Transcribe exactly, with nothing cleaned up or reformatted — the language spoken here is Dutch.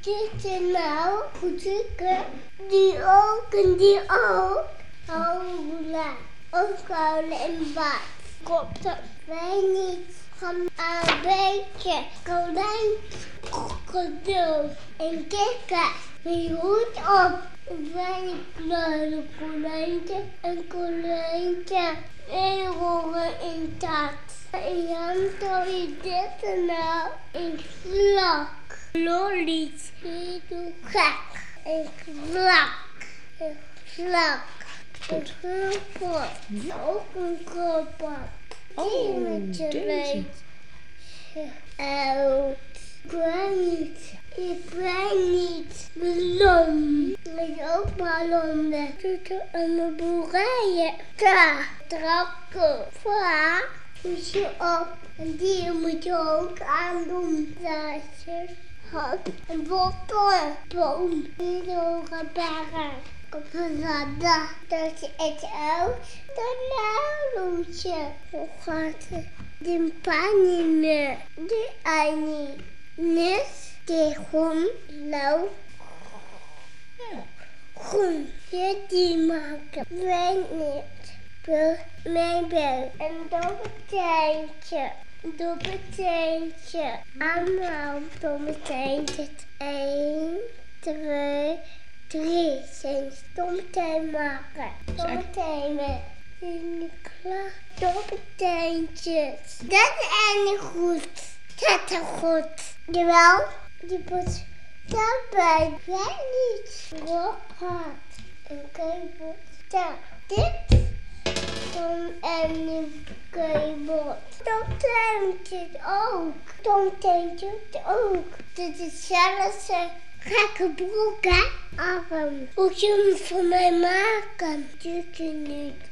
Dit is nou goed zoeken. Die ook en die ook. Hola. Overal in bad. Komt dat wij niet van een beetje konijn, krokodil en kikker. Wie hoed op. Wij kleine konijntje en konijntje. En horen in taart. En dan doe je dit en nou in vlak. Lollies, ik doe gek. En vlak. En vlak. Een robot. Ook een robot. Die met je weet. Oud. Ik ben niet. Ik ben niet. Ballon. Ik ook ballonnen. Zitten aan de boerderijen. Daar. Trappen. Waar. Moet je op. En die moet je ook aandoen. Zaadjes. Hop. Een wortel. Boom. Die hoge bergen. Op een radar. Dat je het uit. Dat lauwtje. Hoe gaat het? Die panine. Die Annie. Nis. Die groen. Lauw. Groen. Je die maken. Weet niet. Mijn bel. Een dobbelteentje. Een dobbelteentje. Allemaal dobbelteentjes. Eén, twee, drie. Zijn dommeteen maken. Dommetenen. Zijn niet klaar. Dobbelteentjes. Dat is niet goed. Dat is goed. Jawel. Die moet daarbij. Jij niet. Wat gaat. En kijk wat. Daar. Dit. En een kabel. Domteentje ook. Domteentje ook. Dit is zelfs een gekke broek, hè? Arm. Moet je hem voor mij maken? Doe je niet.